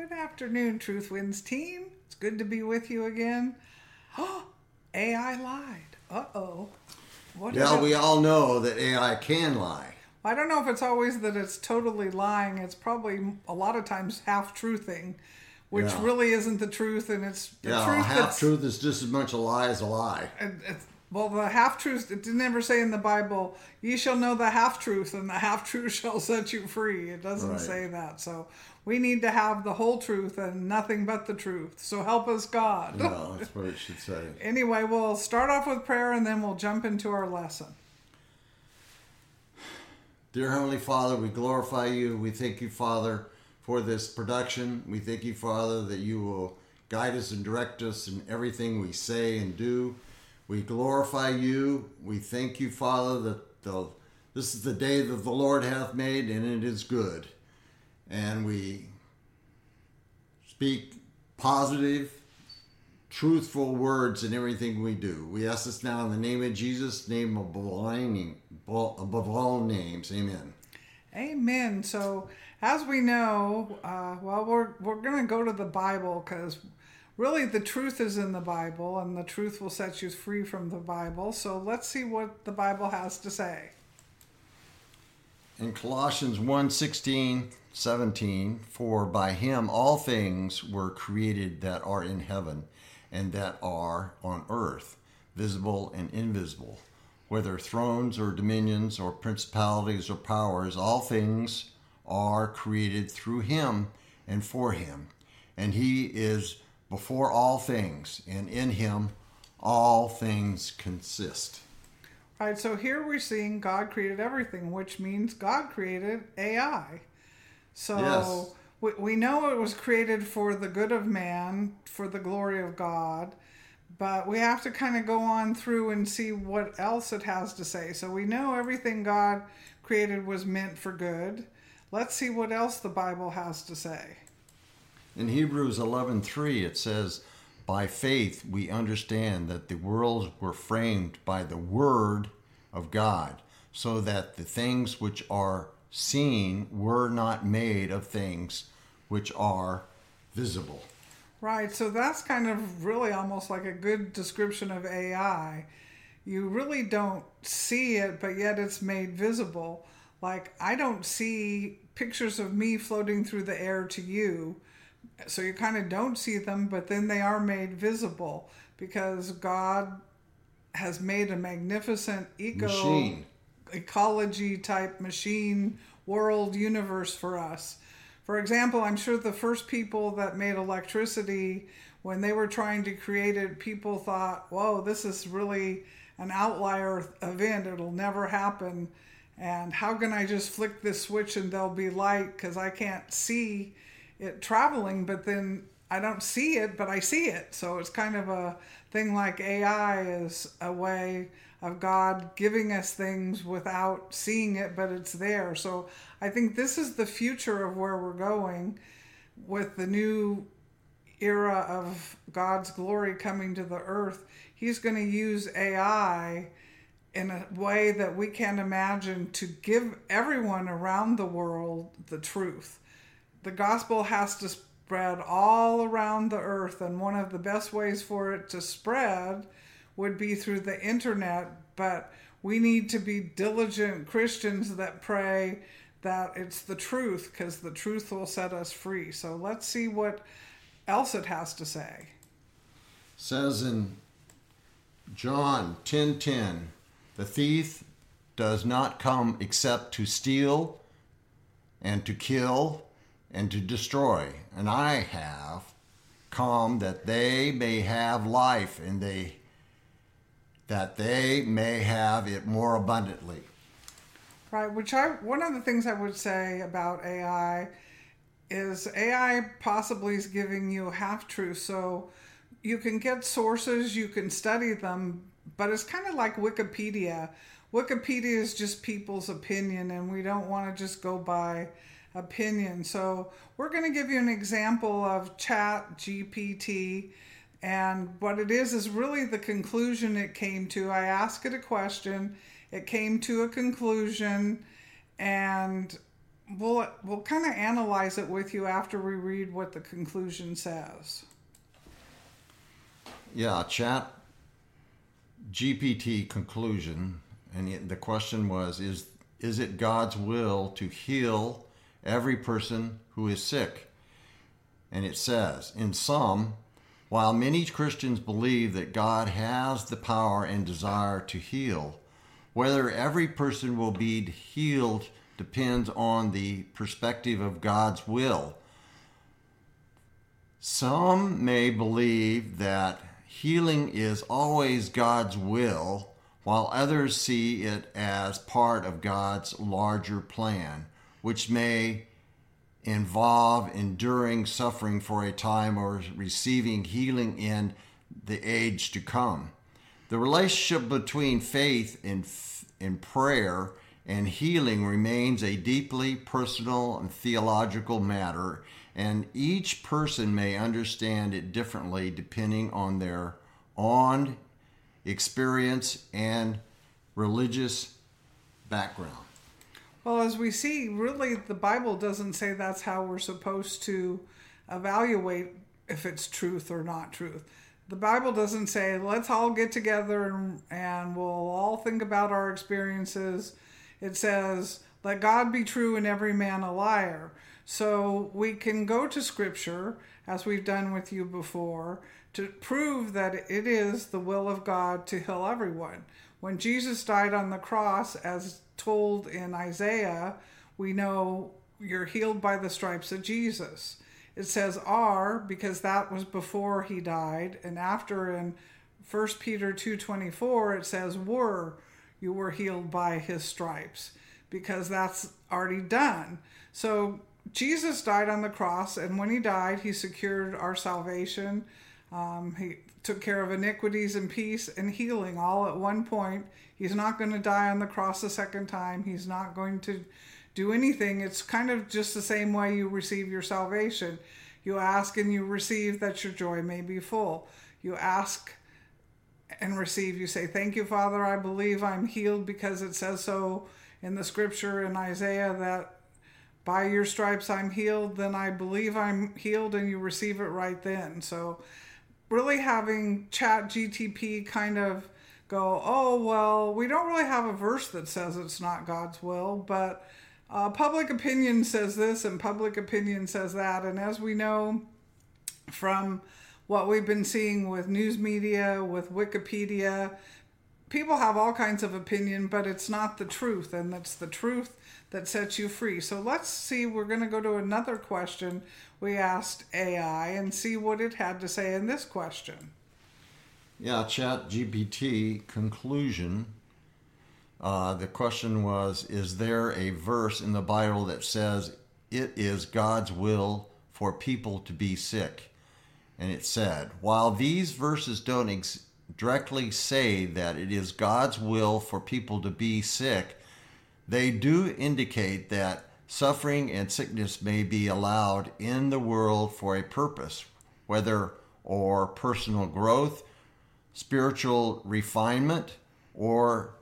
Good afternoon, Truth Wins team. It's good to be with you again. AI lied. Uh-oh. We all know that AI can lie. I don't know if it's always that it's totally lying. It's probably a lot of times half-truthing, which really isn't the truth, and it's the truth. Half-truth is just as much a lie as a lie. Well, the half-truth, it didn't ever say in the Bible, ye shall know the half-truth, and the half-truth shall set you free. It doesn't say that. So we need to have the whole truth and nothing but the truth. So help us, God. No, that's what it should say. Anyway, we'll start off with prayer, and then we'll jump into our lesson. Dear Heavenly Father, we glorify you. We thank you, Father, for this production. We thank you, Father, that you will guide us and direct us in everything we say and do. We glorify you. We thank you, Father, that this is the day that the Lord hath made, and it is good. And we speak positive, truthful words in everything we do. We ask this now in the name of Jesus, name above all names. Amen. Amen. So, as we know, we're going to go to the Bible because really the truth is in the Bible, and the truth will set you free from the Bible. So let's see what the Bible has to say. In Colossians 1:16-17, for by him all things were created that are in heaven and that are on earth, visible and invisible, whether thrones or dominions or principalities or powers, all things are created through him and for him. And he is before all things, and in him all things consist. All right, so here we're seeing God created everything, which means God created AI. So yes. we know it was created for the good of man, for the glory of God, but we have to kind of go on through and see what else it has to say. So we know everything God created was meant for good. Let's see what else the Bible has to say. In Hebrews 11:3, it says, by faith we understand that the worlds were framed by the word of God, so that the things which are seen were not made of things which are visible. Right, so that's kind of really almost like a good description of AI. You really don't see it, but yet it's made visible. Like, I don't see pictures of me floating through the air to you, so you kind of don't see them, but then they are made visible because God has made a magnificent ecology type machine world universe for us. For example, I'm sure the first people that made electricity, when they were trying to create it, people thought, whoa, this is really an outlier event. It'll never happen. And how can I just flick this switch and there'll be light, because I can't see it traveling, but then I don't see it, but I see it. So it's kind of a thing like AI is a way of God giving us things without seeing it, but it's there. So I think this is the future of where we're going with the new era of God's glory coming to the earth. He's going to use AI in a way that we can't imagine to give everyone around the world the truth. The gospel has to spread all around the earth, and one of the best ways for it to spread would be through the internet, but we need to be diligent Christians that pray that it's the truth, because the truth will set us free. So let's see what else it has to say. It says in John 10:10, the thief does not come except to steal and to kill and to destroy. And I have come that they may have life, and that they may have it more abundantly. Right, one of the things I would say about AI is AI possibly is giving you half-truths. So you can get sources, you can study them, but it's kind of like Wikipedia. Wikipedia is just people's opinion, and we don't want to just go by opinion. So we're going to give you an example of ChatGPT, and what it is really the conclusion it came to. I asked it a question, it came to a conclusion, and we'll kind of analyze it with you after we read what the conclusion says. Yeah, Chat GPT conclusion, and the question was, is it God's will to heal every person who is sick? And it says, in sum, while many Christians believe that God has the power and desire to heal, whether every person will be healed depends on the perspective of God's will. Some may believe that healing is always God's will, while others see it as part of God's larger plan, which may involve enduring suffering for a time or receiving healing in the age to come. The relationship between faith and prayer and healing remains a deeply personal and theological matter, and each person may understand it differently depending on their own experience and religious background. Well, as we see, really the Bible doesn't say that's how we're supposed to evaluate if it's truth or not truth. The Bible doesn't say, let's all get together and we'll all think about our experiences. It says, let God be true and every man a liar. So we can go to Scripture, as we've done with you before, to prove that it is the will of God to heal everyone. When Jesus died on the cross, as told in Isaiah, we know you're healed by the stripes of Jesus. It says are because that was before he died, and after in 1 Peter 2:24 it says you were healed by his stripes, because that's already done. So Jesus died on the cross, and when he died, he secured our salvation. He took care of iniquities and peace and healing all at one point. He's not going to die on the cross a second time. He's not going to do anything. It's kind of just the same way you receive your salvation. You ask and you receive that your joy may be full. You ask and receive. You say, thank you, Father, I believe I'm healed because it says so in the scripture in Isaiah that by your stripes I'm healed. Then I believe I'm healed, and you receive it right then. So really having Chat GTP kind of go, oh, well, we don't really have a verse that says it's not God's will, but public opinion says this and public opinion says that. And as we know from what we've been seeing with news media, with Wikipedia, people have all kinds of opinion, but it's not the truth, and it's the truth that sets you free. So let's see, we're going to go to another question we asked AI and see what it had to say in this question. Yeah, Chat GPT conclusion. The question was, is there a verse in the Bible that says it is God's will for people to be sick? And it said, while these verses don't directly say that it is God's will for people to be sick, they do indicate that suffering and sickness may be allowed in the world for a purpose, whether or personal growth, spiritual refinement, or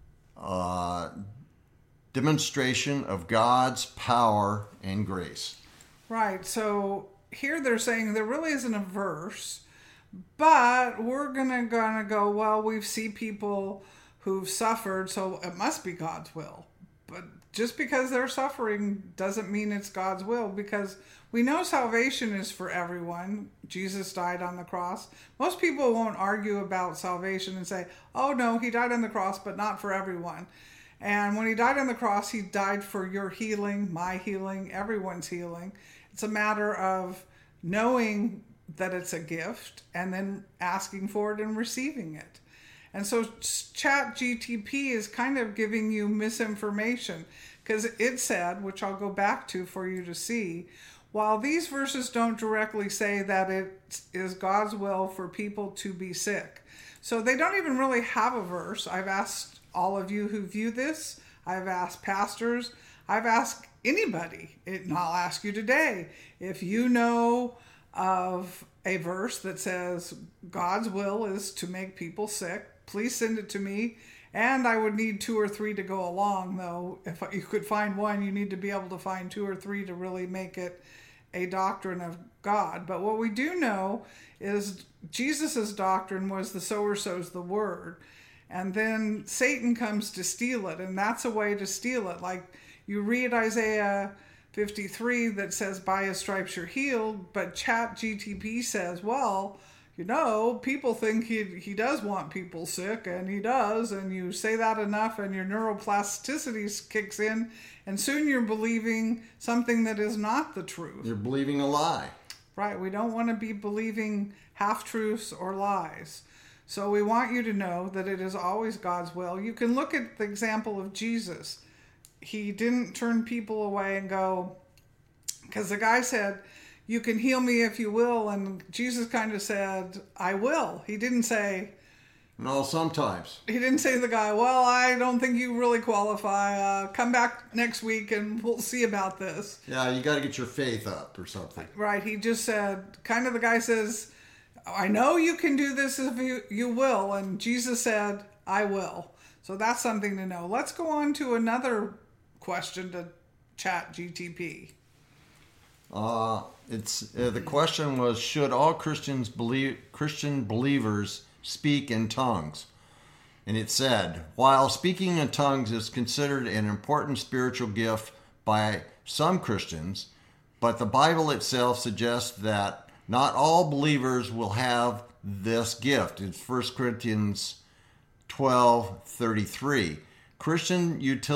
demonstration of God's power and grace. Right. So here they're saying there really isn't a verse, but we're gonna go, well, we've seen people who've suffered, so it must be God's will. But just because they're suffering doesn't mean it's God's will, because we know salvation is for everyone. Jesus died on the cross. Most people won't argue about salvation and say, oh no, he died on the cross, but not for everyone. And when he died on the cross, he died for your healing, my healing, everyone's healing. It's a matter of knowing that it's a gift and then asking for it and receiving it. And so Chat GTP is kind of giving you misinformation, because it said, which I'll go back to for you to see, while these verses don't directly say that it is God's will for people to be sick. So they don't even really have a verse. I've asked all of you who view this. I've asked pastors. I've asked anybody. And I'll ask you today, if you know of a verse that says God's will is to make people sick, please send it to me, And I would need 2 or 3 to go along, though. If you could find one, you need to be able to find 2 or 3 to really make it a doctrine of God. But what we do know is Jesus's doctrine was the sower sows the word. And then Satan comes to steal it, and that's a way to steal it. Like you read Isaiah 53 that says, by his stripes you're healed, but ChatGTP says, well, you know, people think he does want people sick, and he does, and you say that enough and your neuroplasticity kicks in, and soon you're believing something that is not the truth. You're believing a lie. Right, we don't want to be believing half-truths or lies. So we want you to know that it is always God's will. You can look at the example of Jesus. He didn't turn people away and go, because the guy said, you can heal me if you will, and Jesus kind of said, I will. He didn't say... No, sometimes. He didn't say to the guy, well, I don't think you really qualify. Come back next week and we'll see about this. Yeah, you got to get your faith up or something. Right, he just said, kind of the guy says, I know you can do this if you will. And Jesus said, I will. So that's something to know. Let's go on to another question to ChatGTP. The question was, should all Christian believers speak in tongues? And it said, while speaking in tongues is considered an important spiritual gift by some Christians, but the Bible itself suggests that not all believers will have this gift. It's 1 Corinthians 12:33. Christian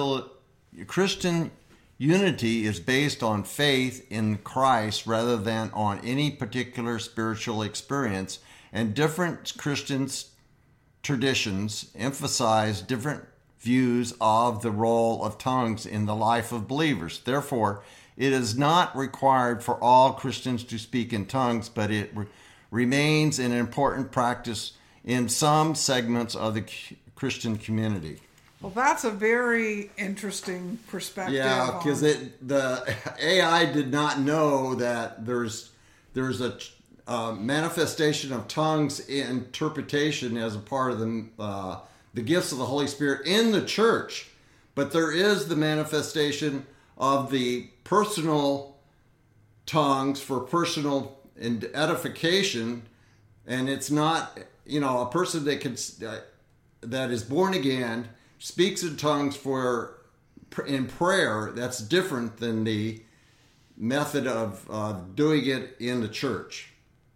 unity is based on faith in Christ rather than on any particular spiritual experience, and different Christian traditions emphasize different views of the role of tongues in the life of believers. Therefore, it is not required for all Christians to speak in tongues, but it remains an important practice in some segments of the Christian community. Well, that's a very interesting perspective. Yeah, because the AI did not know that there's a manifestation of tongues interpretation as a part of the gifts of the Holy Spirit in the church, but there is the manifestation of the personal tongues for personal edification, and it's not, a person that is born again speaks in tongues in prayer. That's different than the method of doing it in the church.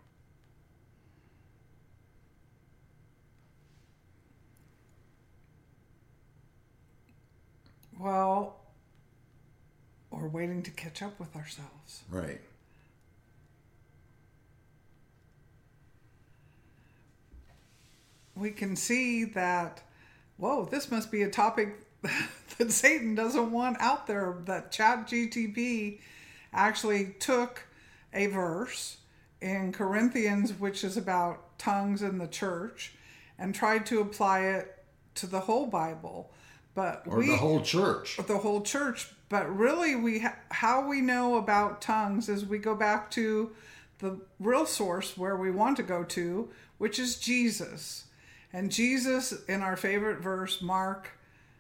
Well, we're waiting to catch up with ourselves. Right. We can see that, whoa, this must be a topic that Satan doesn't want out there, that ChatGTP actually took a verse in Corinthians, which is about tongues in the church, and tried to apply it to the whole Bible. The whole church. The whole church. But really, how we know about tongues is we go back to the real source where we want to go to, which is Jesus. And Jesus, in our favorite verse, Mark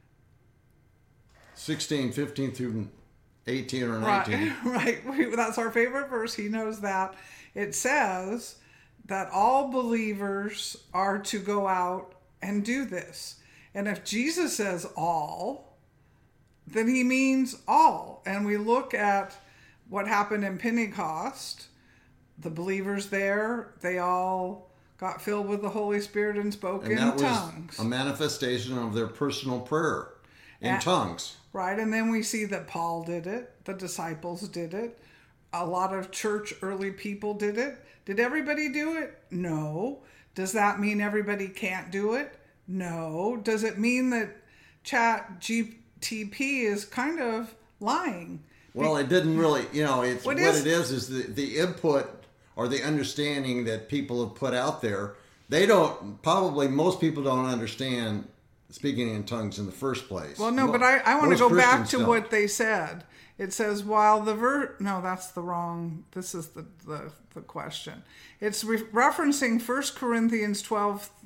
16, 15 through 18 or 19. Right. That's our favorite verse. He knows that. It says that all believers are to go out and do this. And if Jesus says all, then he means all. And we look at what happened in Pentecost. The believers there, they all got filled with the Holy Spirit and spoke in tongues. Was a manifestation of their personal prayer in tongues. Right, and then we see that Paul did it. The disciples did it. A lot of church early people did it. Did everybody do it? No. Does that mean everybody can't do it? No. Does it mean that ChatGTP is kind of lying? Well, it didn't really, it's what it is the input or the understanding that people have put out there. Most people don't understand speaking in tongues in the first place. Well, no, but I want to go back to what they said. It says, while the no, that's the wrong, this is the question. It's referencing 1 Corinthians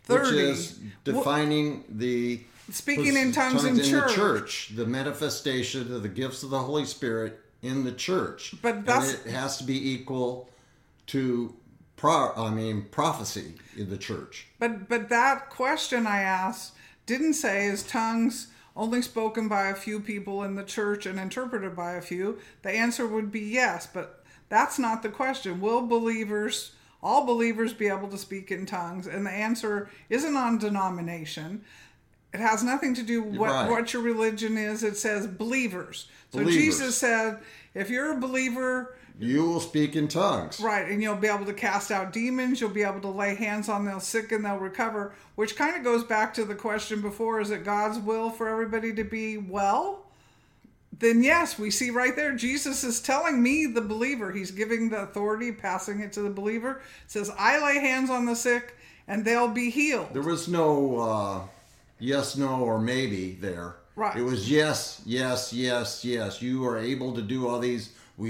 30. Which is defining the speaking in tongues in the church. church, the manifestation of the gifts of the Holy Spirit in the church. But that's, and it has to be equal to prophecy in the church. But that question I asked didn't say, is tongues only spoken by a few people in the church and interpreted by a few? The answer would be yes, but that's not the question. Will all believers be able to speak in tongues? And the answer isn't on denomination. It has nothing to do with what your religion is. It says believers. So Jesus said, if you're a believer, you will speak in tongues. Right, and you'll be able to cast out demons. You'll be able to lay hands on the sick and they'll recover, which kind of goes back to the question before, is it God's will for everybody to be well? Then yes, we see right there, Jesus is telling me, the believer, he's giving the authority, passing it to the believer. It says, I lay hands on the sick and they'll be healed. There was no yes, no, or maybe there. Right. It was yes, yes, yes, yes. You are able to do all these.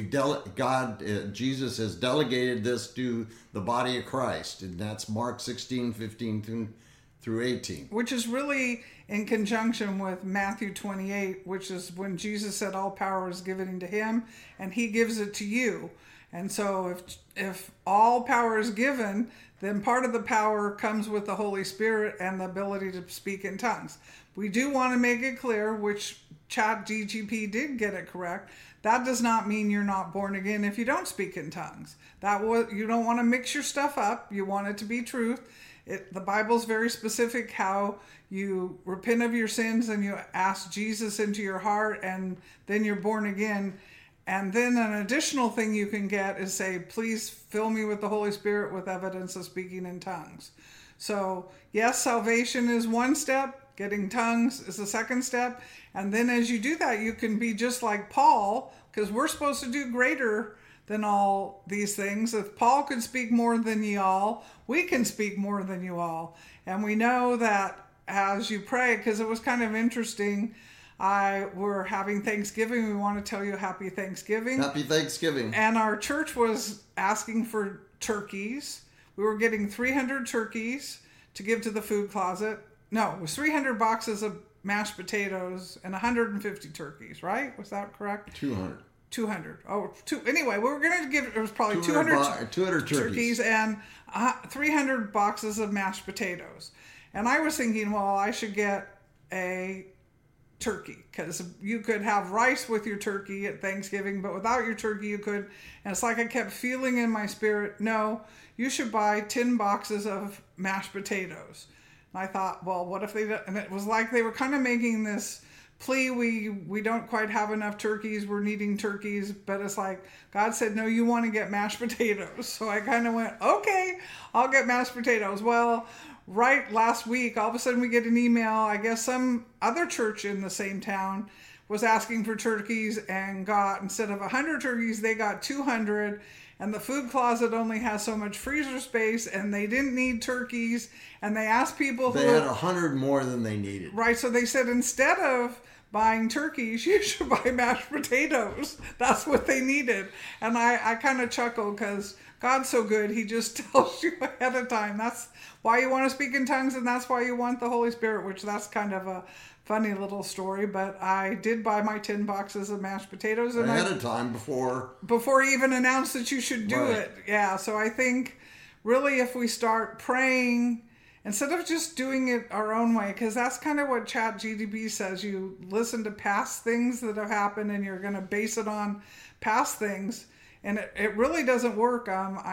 Jesus has delegated this to the body of Christ, and that's Mark 16, 15 through 18. Which is really in conjunction with Matthew 28, which is when Jesus said all power is given to him, and he gives it to you. And so if all power is given, then part of the power comes with the Holy Spirit and the ability to speak in tongues. We do want to make it clear, which ChatGPT did get it correct, that does not mean you're not born again if you don't speak in tongues. You don't want to mix your stuff up. You want it to be truth. The Bible's very specific how you repent of your sins and you ask Jesus into your heart, and then you're born again. And then an additional thing you can get is say, please fill me with the Holy Spirit with evidence of speaking in tongues. So yes, salvation is one step. Getting tongues is the second step. And then as you do that, you can be just like Paul, because we're supposed to do greater than all these things. If Paul could speak more than ye all, we can speak more than you all. And we know that as you pray, because it was kind of interesting, we're having Thanksgiving. We want to tell you happy Thanksgiving. Happy Thanksgiving. And our church was asking for turkeys. We were getting 300 turkeys to give to the food closet. No, it was 300 boxes of mashed potatoes and 150 turkeys, right? Was that correct? 200. 200. Anyway, we were going to give, it was probably 200 turkeys and 300 boxes of mashed potatoes. And I was thinking, well, I should get a turkey, because you could have rice with your turkey at Thanksgiving, but without your turkey you could. And it's like I kept feeling in my spirit, no, you should buy 10 boxes of mashed potatoes. And I thought, well, what if they don't? And it was like they were kind of making this plea, we don't quite have enough turkeys, we're needing turkeys. But it's like God said, no, you want to get mashed potatoes. So I kind of went, okay, I'll get mashed potatoes. Well, right last week, all of a sudden we get an email. I guess some other church in the same town was asking for turkeys and got, instead of 100 turkeys, they got 200. And the food closet only has so much freezer space, and they didn't need turkeys. And they asked people They had 100 more than they needed. Right, so they said instead of buying turkeys, you should buy mashed potatoes. That's what they needed. And I kind of chuckle, because God's so good, he just tells you ahead of time. That's why you want to speak in tongues, and that's why you want the Holy Spirit, which that's kind of a funny little story. But I did buy my 10 boxes of mashed potatoes. And ahead of time before he even announced that you should do it. Yeah, so I think really if we start praying, instead of just doing it our own way, because that's kind of what ChatGPT says. You listen to past things that have happened and you're going to base it on past things. And it really doesn't work.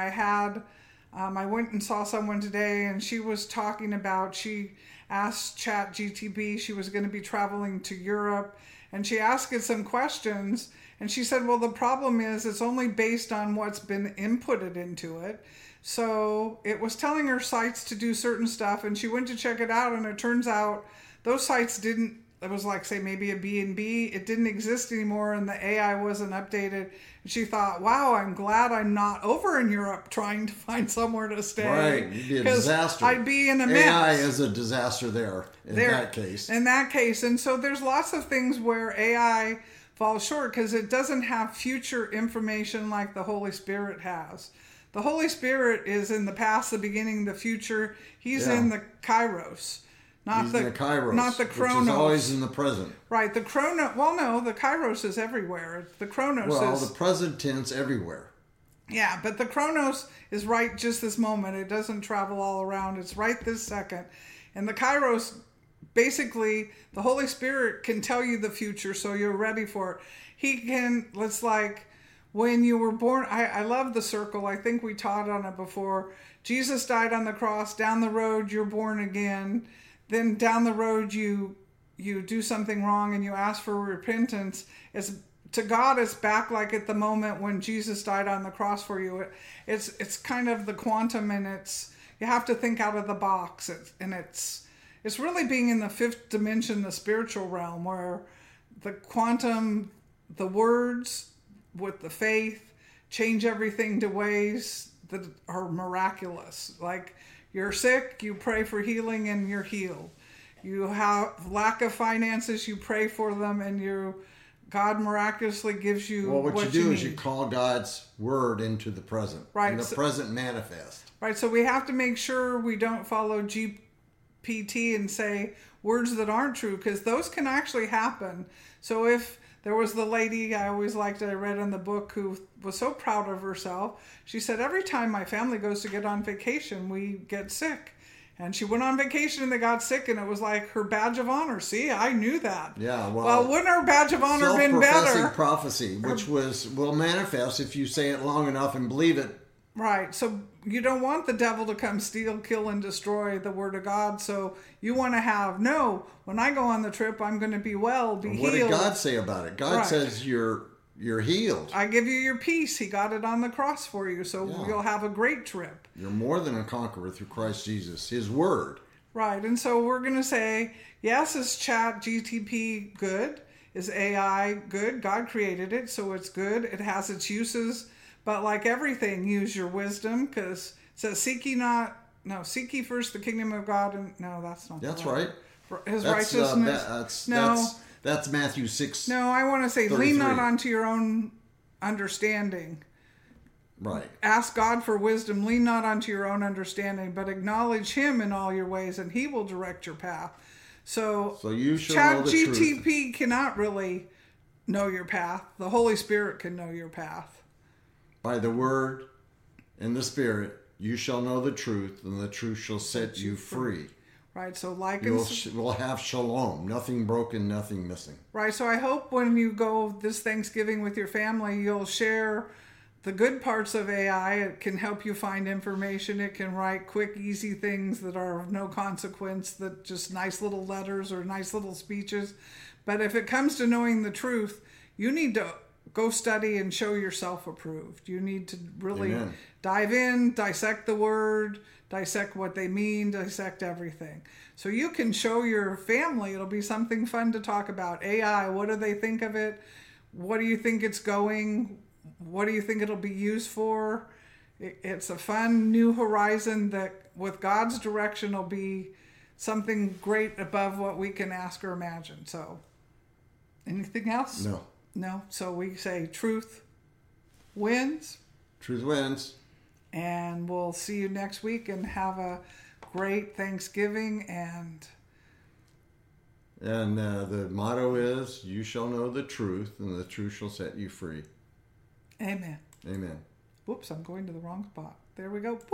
I went and saw someone today, and she was talking about, she asked ChatGPT, she was going to be traveling to Europe, and she asked it some questions, and she said, well, the problem is it's only based on what's been inputted into it. So it was telling her sites to do certain stuff, and she went to check it out, and it turns out those sites didn't, it was like, say, maybe a B&B, it didn't exist anymore, and the AI wasn't updated. And she thought, wow, I'm glad I'm not over in Europe trying to find somewhere to stay. Right, it'd be a disaster. I'd be in a mess. AI is a disaster in that case. In that case. And so there's lots of things where AI falls short, because it doesn't have future information like the Holy Spirit has. The Holy Spirit is in the past, the beginning, the future. He's in the Kairos. He's in the Kairos, not the Chronos. which is always in the present. Right, the Chronos. Well, no, the Kairos is everywhere. The Chronos Well, is... the present tense everywhere. Yeah, but the Chronos is right just this moment. It doesn't travel all around. It's right this second. And the Kairos, basically, the Holy Spirit can tell you the future so you're ready for it. He can, it's like when you were born, I love the circle. I think we taught on it before. Jesus died on the cross. Down the road, you're born again. Then down the road, you do something wrong and you ask for repentance. To God, it's back like at the moment when Jesus died on the cross for you. It's kind of the quantum, and you have to think out of the box. It's really being in the fifth dimension, the spiritual realm, where the quantum, the words with the faith change everything to ways that are miraculous. Like, you're sick, you pray for healing and you're healed. You have lack of finances, you pray for them and God miraculously gives you what you do need. is you call God's word into the present. Right. And the present manifest. Right. So we have to make sure we don't follow GPT and say words that aren't true, because those can actually happen. So if there was the lady I always liked that I read in the book who was so proud of herself. She said, every time my family goes to get on vacation, we get sick. And she went on vacation and they got sick, and it was like her badge of honor. See, I knew that. Yeah, well, wouldn't her badge of honor been better? Self-professing prophecy, which will manifest if you say it long enough and believe it. Right. So you don't want the devil to come steal, kill, and destroy the word of God. So you want to have, no, when I go on the trip, I'm going to be well, be healed. What did God say about it? God says you're healed. I give you your peace. He got it on the cross for you. So you'll have a great trip. You're more than a conqueror through Christ Jesus, his word. Right. And so we're going to say, yes, is ChatGPT good? Is AI good? God created it, so it's good. It has its uses. But like everything, use your wisdom, because it says, seek ye first the kingdom of God. And no, that's not That's right. His righteousness. That's Matthew 6. No, I want to say, 33. lean not onto your own understanding. Right. Ask God for wisdom. Lean not onto your own understanding, but acknowledge him in all your ways, and he will direct your path. So you shall know the truth. ChatGPT cannot really know your path. The Holy Spirit can know your path. By the word and the Spirit, you shall know the truth, and the truth shall set you free. Right, so we'll have shalom, nothing broken, nothing missing. Right, so I hope when you go this Thanksgiving with your family, you'll share the good parts of AI. It can help you find information. It can write quick, easy things that are of no consequence, that just nice little letters or nice little speeches. But if it comes to knowing the truth, you need to go study and show yourself approved. You need to really dive in, dissect the word, dissect what they mean, dissect everything. So you can show your family. It'll be something fun to talk about. AI, what do they think of it? What do you think it's going? What do you think it'll be used for? It's a fun new horizon that with God's direction will be something great above what we can ask or imagine. So anything else? No. So we say truth wins. Truth wins. And we'll see you next week, and have a great Thanksgiving. And the motto is, you shall know the truth, and the truth shall set you free. Amen. Amen. Whoops, I'm going to the wrong spot. There we go.